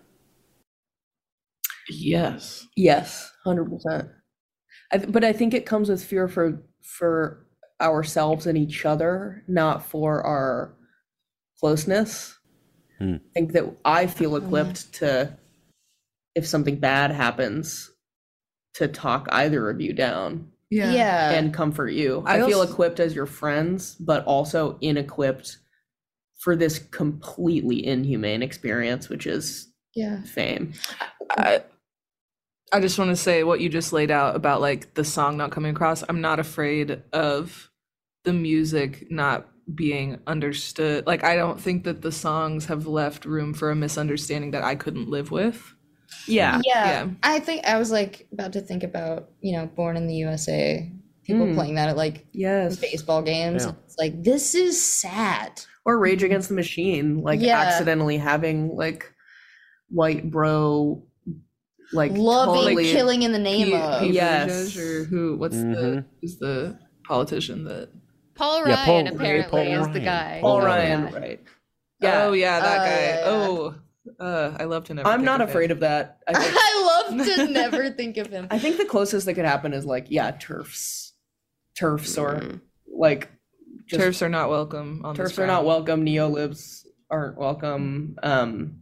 Yes. Yes, one hundred percent. I th- but I think it comes with fear for for ourselves and each other, not for our closeness. Hmm. I think that I feel equipped to, if something bad happens, to talk either of you down. Yeah. Yeah. And comfort you. I I, feel also- equipped as your friends, but also inequipped for this completely inhumane experience, which is Yeah. fame. I, I just want to say what you just laid out about like the song not coming across. I'm not afraid of the music not being understood. Like, I don't think that the songs have left room for a misunderstanding that I couldn't live with. Yeah. yeah. Yeah. I think I was like about to think about, you know, Born in the U S A, people Mm. playing that at like Yes. baseball games. Yeah. It's like, this is sad. Or Rage Against the Machine, like Yeah. accidentally having like white bro, like Loving totally killing in the name Pete, of. Pete Yes. Buttigieg, or who? What's the Mhm. who's the politician that Paul Yeah, Ryan Paul- apparently Paul is the Ryan. guy. Paul Oh, Ryan, Yeah. right? Oh yeah, that Uh, guy. yeah, yeah. Oh, uh, I love to never. I'm think not of afraid him. of that. I think, I love to never think of him. I think the closest that could happen is like, yeah, turfs, turfs, or Mm. like just, Turfs are not welcome on this turfs are not ground. welcome. Neolibs aren't welcome. Um,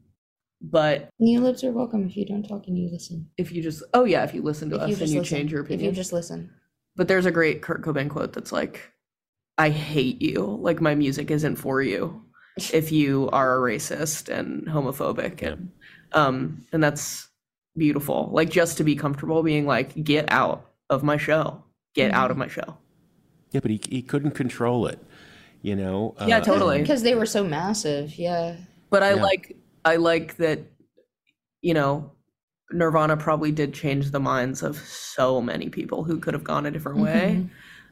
but Neolibs are welcome if you don't talk and you listen. if you just, oh yeah, if you listen to If us you and just you listen. change your If you opinion. just listen. But there's a great Kurt Cobain quote that's like, I hate you. Like, my music isn't for you if you are a racist and homophobic. And um, and that's beautiful. Like, just to be comfortable being like, get out of my show. Get out of my show. Yeah, but he he couldn't control it. You know. Yeah, Uh, totally. Because they were so massive, yeah. But I Yeah. like I like that, you know, Nirvana probably did change the minds of so many people who could have gone a different way.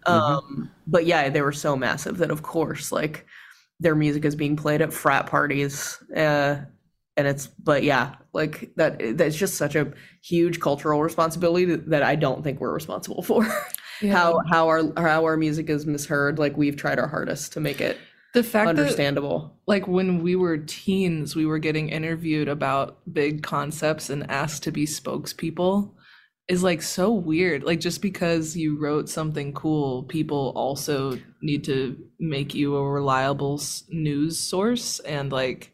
Um, but yeah, they were so massive that of course, like, their music is being played at frat parties. Uh, and it's, but yeah, like that, that's just such a huge cultural responsibility that, that I don't think we're responsible for. How, how our, how our music is misheard. Like, we've tried our hardest to make it The fact that understandable. like when we were teens, we were getting interviewed about big concepts and asked to be spokespeople is like so weird. Like, just because you wrote something cool, people also need to make you a reliable s- news source. And like,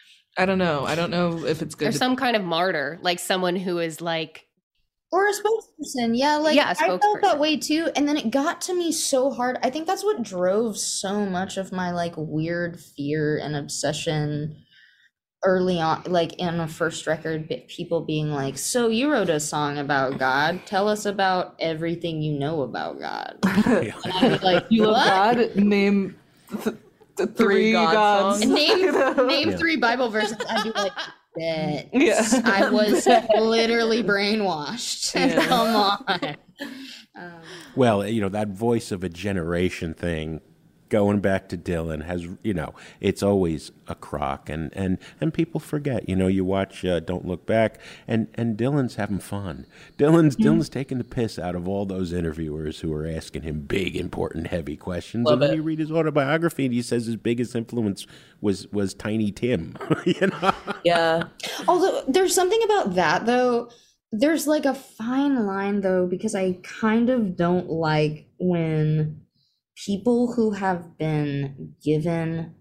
I don't know. I don't know if it's good. Or to- some kind of martyr, like someone who is like, Or a spokesperson, yeah. Like Yeah, a I felt spokesperson. that way too, and then it got to me so hard. I think that's what drove so much of my like weird fear and obsession early on. Like in the first record, bi- people being like, "So you wrote a song about God? Tell us about everything you know about God." And I'd be like, you love "What? God? Name th- th- three, Three God gods. songs. Name name Yeah. three Bible verses." I'd be like, "Bet." Yeah. I was literally brainwashed. Yeah. Come on. Um, Well, you know, that voice of a generation thing, going back to Dylan, has, you know, it's always a crock, and and and people forget. You know, you watch uh, Don't Look Back, and and Dylan's having fun. Dylan's Dylan's taking the piss out of all those interviewers who are asking him big, important, heavy questions. Love and then it. you read his autobiography, and he says his biggest influence was was Tiny Tim. You know. Yeah. Although there's something about that though. There's like a fine line though, because I kind of don't like when people who have been given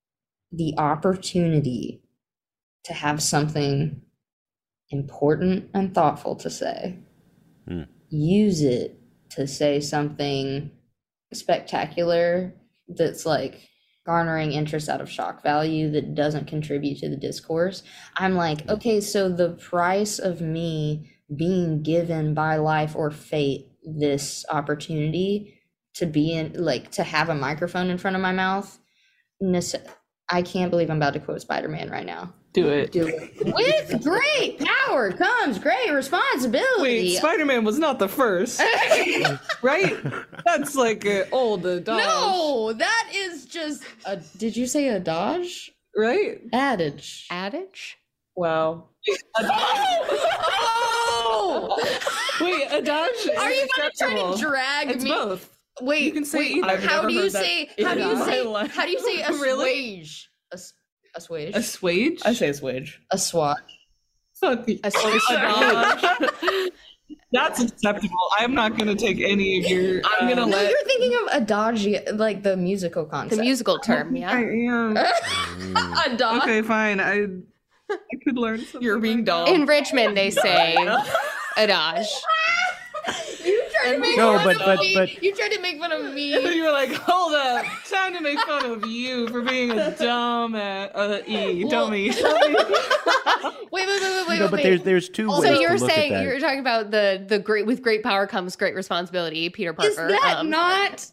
the opportunity to have something important and thoughtful to say Hmm. use it to say something spectacular that's like garnering interest out of shock value that doesn't contribute to the discourse. I'm like, okay, so the price of me being given by life or fate this opportunity to be in, like, to have a microphone in front of my mouth, nece- I can't believe I'm about to quote Spider-Man right now. Do it. Do it. With great power comes great responsibility. Wait, Spider-Man was not the first, right? That's like an old adage, No, that is just a. Did you say a dodge? right? Adage. adage? Wow. Oh! Wait, adage. Are you is gonna try acceptable. to drag It's me? both. Wait, You can say wait. either. I've How never do you heard that say? in How do you my say? life. How do you say Really? assuage? As- Assuage. Assuage. I say assuage. Assuage. Fuck you. Assuage. That's acceptable. I'm not gonna take any of your. I'm gonna uh, No, let- you're thinking of adagio, like the musical The concept. musical term, I yeah. am. Adage. Okay, fine. I I could learn something. You're being like dumb. In Richmond, they say adage. You tried to make No, fun but- of but- me. but- You tried to make fun of that. me. You were like, hold up, time to make fun of you for being a dumb at uh, e Well- dummy. Wait, wait, wait, wait, wait, No, but wait. there's there's two ways So to you're look at saying that. you're talking about the the great with great power comes great responsibility, Peter Parker. Is that um, not?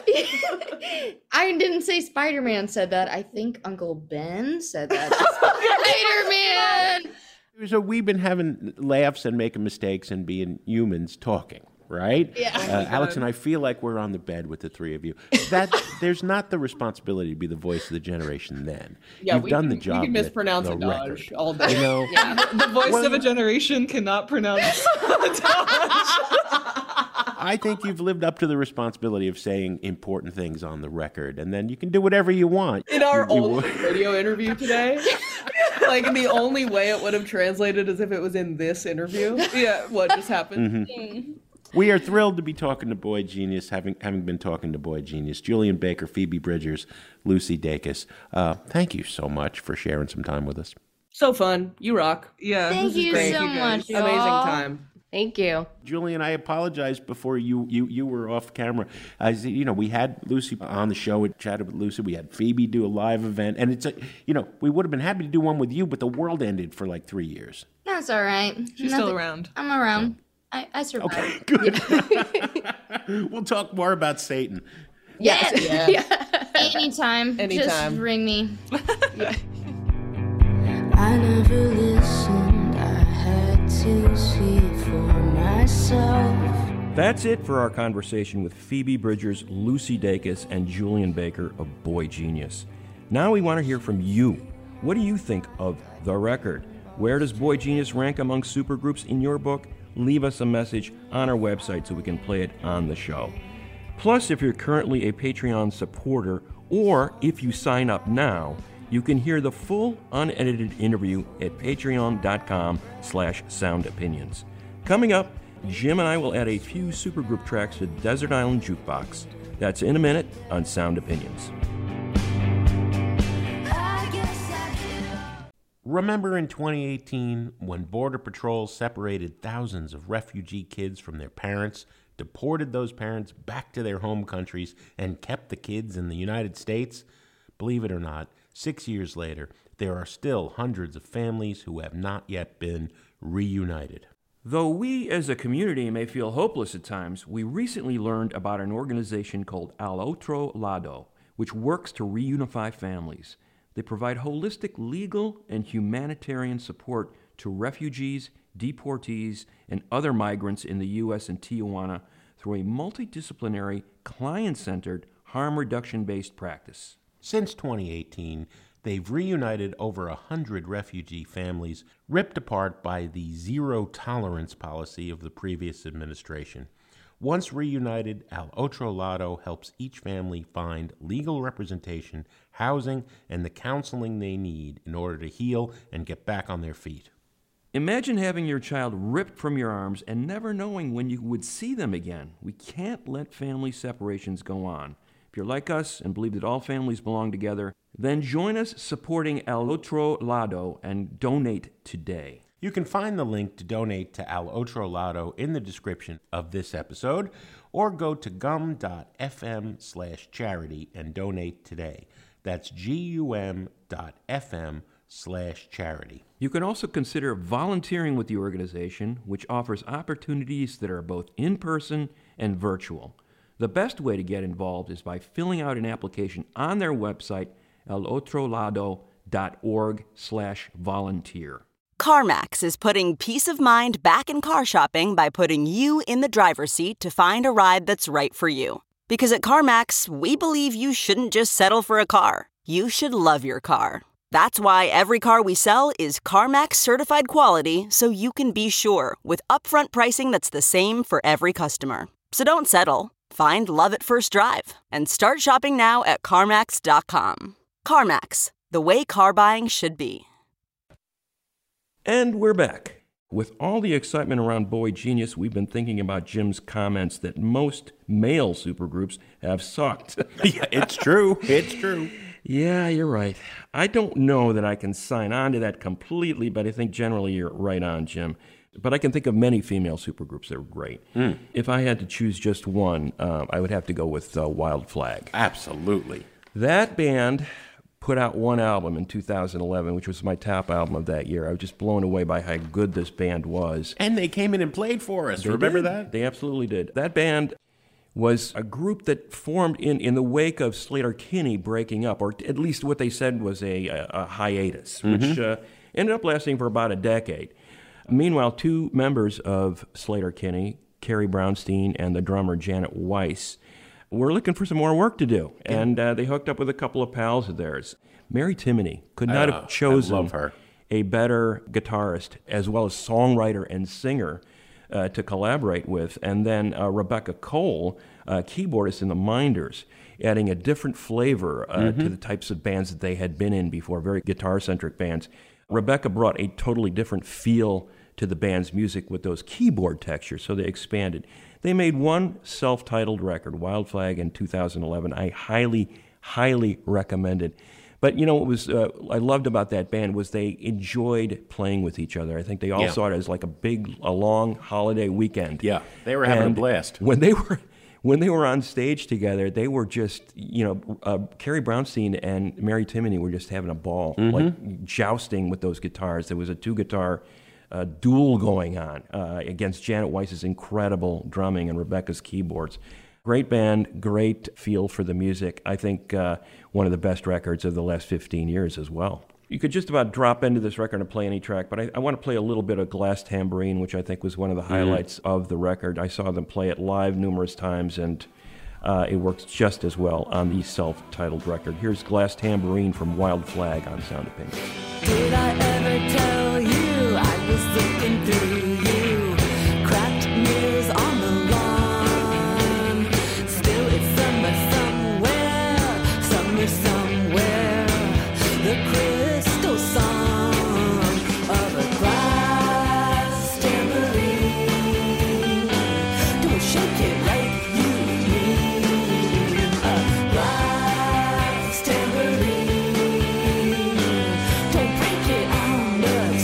I didn't say Spider-Man said that. I think Uncle Ben said that. Spider-Man. So we've been having laughs and making mistakes and being humans talking, right? Yeah. Uh, Alex and I feel like we're on the bed with the three of you. That there's not the responsibility to be the voice of the generation. Then Yeah, you've we done can, the job. We can with mispronounce the adage record. all day. You know, Yeah. The voice Well- of a generation cannot pronounce adage. I think you've lived up to the responsibility of saying important things on the record, and then you can do whatever you want. In our You- you old will- radio interview today, like the only way it would have translated is if it was in this interview. Yeah, what just happened? Mm-hmm. We are thrilled to be talking to Boy Genius, having having been talking to Boy Genius. Julian Baker, Phoebe Bridgers, Lucy Dacus. Uh, thank you so much for sharing some time with us. So fun. You rock. Yeah. Thank This is you great. so You guys. much, Amazing y'all. time. Thank you. Julian, I apologize before you you, you were off camera. As you know, we had Lucy on the show. We chatted with Lucy. We had Phoebe do a live event, and it's a, you know, we would have been happy to do one with you, but the world ended for like three years. That's all right. She's still around. I'm around. I, I survived. Okay, good. We'll talk more about Satan. Yes. Yeah. Anytime. Anytime. Just ring me. I never listened, I had to see for myself. That's it for our conversation with Phoebe Bridgers, Lucy Dacus, and Julian Baker of Boy Genius. Now we want to hear from you. What do you think of The Record? Where does Boy Genius rank among supergroups in your book? Leave us a message on our website so we can play it on the show. Plus, if you're currently a Patreon supporter, or if you sign up now, you can hear the full unedited interview at patreon.com slash soundopinions. Coming up, Jim and I will add a few supergroup tracks to Desert Island Jukebox. That's in a minute on Sound Opinions. I guess I did. Remember in twenty eighteen when Border Patrol separated thousands of refugee kids from their parents, deported those parents back to their home countries, and kept the kids in the United States? Believe it or not, six years later, there are still hundreds of families who have not yet been reunited. Though we as a community may feel hopeless at times, we recently learned about an organization called Al Otro Lado, which works to reunify families. They provide holistic legal and humanitarian support to refugees, deportees, and other migrants in the U S and Tijuana through a multidisciplinary, client-centered, harm reduction-based practice. Since twenty eighteen, they've reunited over a hundred refugee families ripped apart by the zero-tolerance policy of the previous administration. Once reunited, Al Otro Lado helps each family find legal representation, housing, and the counseling they need in order to heal and get back on their feet. Imagine having your child ripped from your arms and never knowing when you would see them again. We can't let family separations go on. If you're like us and believe that all families belong together, then join us supporting Al Otro Lado and donate today. You can find the link to donate to Al Otro Lado in the description of this episode, or go to gum.fm slash charity and donate today. That's gum.fm slash charity. You can also consider volunteering with the organization, which offers opportunities that are both in-person and virtual. The best way to get involved is by filling out an application on their website, alotrolado.org slash volunteer. CarMax is putting peace of mind back in car shopping by putting you in the driver's seat to find a ride that's right for you. Because at CarMax, we believe you shouldn't just settle for a car. You should love your car. That's why every car we sell is CarMax certified quality, so you can be sure with upfront pricing that's the same for every customer. So don't settle. Find love at first drive and start shopping now at CarMax dot com. CarMax, the way car buying should be. And we're back. With all the excitement around Boy Genius, we've been thinking about Jim's comments that most male supergroups have sucked. Yeah, it's true. It's true. Yeah, you're right. I don't know that I can sign on to that completely, but I think generally you're right on, Jim. But I can think of many female supergroups that are great. Mm. If I had to choose just one, uh, I would have to go with uh, Wild Flag. Absolutely. That band put out one album in two thousand eleven, which was my top album of that year. I was just blown away by how good this band was. And they came in and played for us. They Remember did. that? They absolutely did. That band was a group that formed in, in the wake of Sleater-Kinney breaking up, or at least what they said was a, a, a hiatus, mm-hmm. which uh, ended up lasting for about a decade. Meanwhile, two members of Sleater-Kinney, Carrie Brownstein and the drummer Janet Weiss, were looking for some more work to do, yeah. and uh, they hooked up with a couple of pals of theirs. Mary Timony could not uh, have chosen I love her. a better guitarist as well as songwriter and singer uh, to collaborate with. And then uh, Rebecca Cole, uh, keyboardist in the Minders, adding a different flavor uh, Mm-hmm. to the types of bands that they had been in before, very guitar-centric bands. Rebecca brought a totally different feel to the band's music with those keyboard textures, so they expanded. They made one self-titled record, Wild Flag, in two thousand eleven. I highly, highly recommend it. But, you know, what was uh, I loved about that band was they enjoyed playing with each other. I think they all Yeah. saw it as like a big, a long holiday weekend. Yeah, they were having And a blast. When they were when they were on stage together, they were just, you know, uh, Carrie Brownstein and Mary Timony were just having a ball, Mm-hmm. like jousting with those guitars. There was a two-guitar uh, duel going on uh, against Janet Weiss's incredible drumming and Rebecca's keyboards. Great band, great feel for the music. I think uh, one of the best records of the last fifteen years as well. You could just about drop into this record and play any track, but I, I want to play a little bit of Glass Tambourine, which I think was one of the highlights of the record. I saw them play it live numerous times, and uh, it works just as well on the self-titled record. Here's Glass Tambourine from Wild Flag on Sound Opinions. Did I ever tell you I was looking through you? Cracked mirrors on the lawn. Still it's summer somewhere, summer somewhere. The crystal song of a glass tambourine. Don't shake it like you mean a glass tambourine. Don't break it on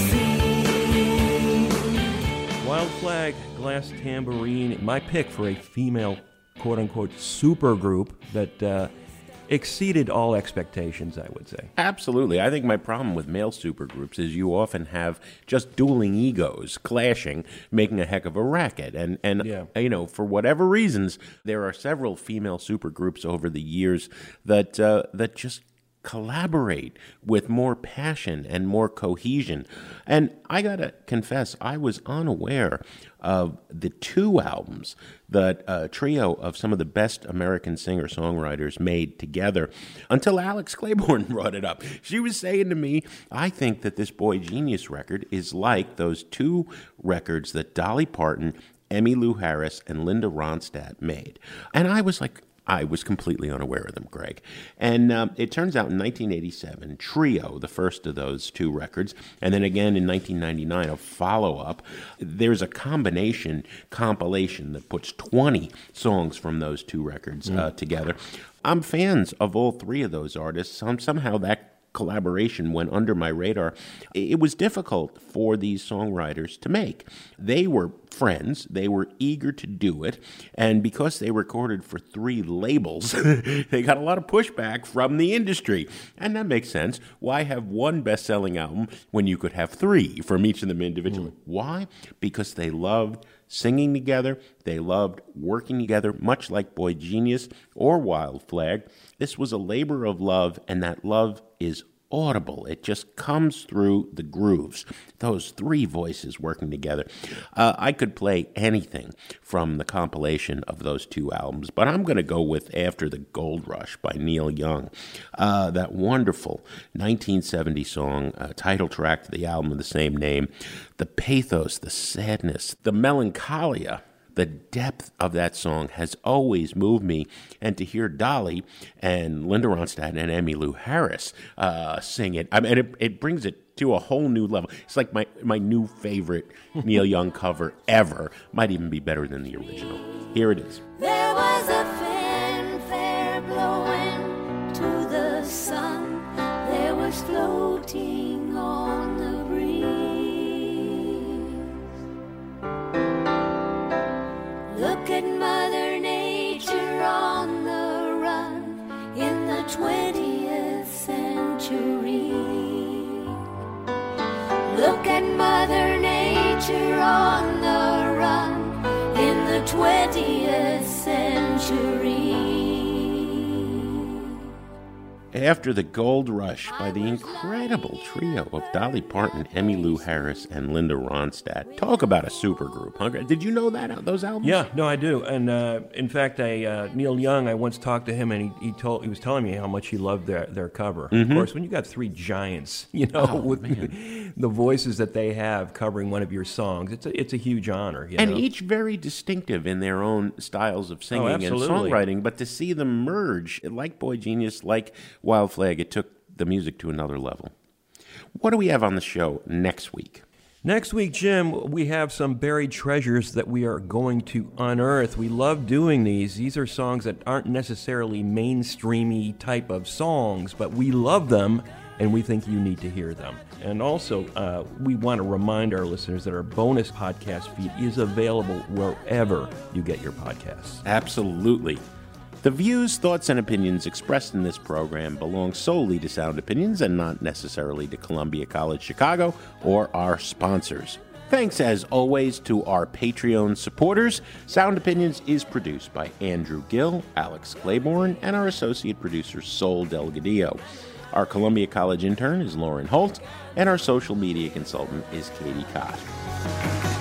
the scene. Wild Flag, Glass Tambourine, my pick for a female quote-unquote supergroup that uh, exceeded all expectations, I would say. Absolutely. I think my problem with male supergroups is you often have just dueling egos clashing, making a heck of a racket. And, and Yeah. you know, for whatever reasons, there are several female supergroups over the years that uh, that just collaborate with more passion and more cohesion. And I gotta confess, I was unaware of the two albums that a trio of some of the best American singer-songwriters made together until Alex Claiborne brought it up. She was saying to me, I think that this Boy Genius record is like those two records that Dolly Parton, Emmylou Harris, and Linda Ronstadt made. And I was like, I was completely unaware of them, Greg. And um, it turns out in nineteen eighty-seven, Trio, the first of those two records, and then again in nineteen ninety-nine, a follow-up, there's a combination compilation that puts twenty songs from those two records uh, together. I'm fans of all three of those artists. Um, somehow that collaboration went under my radar. It was difficult for these songwriters to make. They were friends. They were eager to do it. And because they recorded for three labels, they got a lot of pushback from the industry. And that makes sense. Why have one best-selling album when you could have three from each of them individually? Mm. Why? Because they loved singing together. They loved working together, much like Boy Genius or Wild Flag. This was a labor of love, and that love is audible. It just comes through the grooves. Those three voices working together. Uh, I could play anything from the compilation of those two albums, but I'm going to go with After the Gold Rush by Neil Young. Uh, that wonderful nineteen seventy song, uh, title track to the album of the same name. The pathos, the sadness, the melancholia, the depth of that song has always moved me. And to hear Dolly and Linda Ronstadt and Emmylou Harris uh, sing it, I mean, it, it brings it to a whole new level. It's like my, my new favorite Neil Young cover ever. Might even be better than the original. Here it is. There was a fanfare blowing to the sun. There was floating on the breeze. Look at Mother Nature on the run in the twentieth century. Look at Mother Nature on the run in the twentieth century. After the Gold Rush by the incredible trio of Dolly Parton, Emmylou Harris, and Linda Ronstadt. Talk about a supergroup, huh? Did you know that, those albums? Yeah, no, I do. And uh, in fact, I, uh, Neil Young, I once talked to him, and he, he told he was telling me how much he loved their, their cover. Mm-hmm. Of course, when you got three giants, you know, Oh, with man. the voices that they have covering one of your songs, it's a, it's a huge honor. You And know? each very distinctive in their own styles of singing and absolutely. songwriting, but to see them merge, like Boy Genius, like Wild Flag, it took the music to another level. What do we have on the show next week? Next week, Jim, we have some buried treasures that we are going to unearth. We love doing these. These are songs that aren't necessarily mainstreamy type of songs, but we love them, and we think you need to hear them. And also, uh, we want to remind our listeners that our bonus podcast feed is available wherever you get your podcasts. Absolutely. The views, thoughts, and opinions expressed in this program belong solely to Sound Opinions and not necessarily to Columbia College Chicago or our sponsors. Thanks, as always, to our Patreon supporters. Sound Opinions is produced by Andrew Gill, Alex Claiborne, and our associate producer, Sol Delgadillo. Our Columbia College intern is Lauren Holt, and our social media consultant is Katie Koch.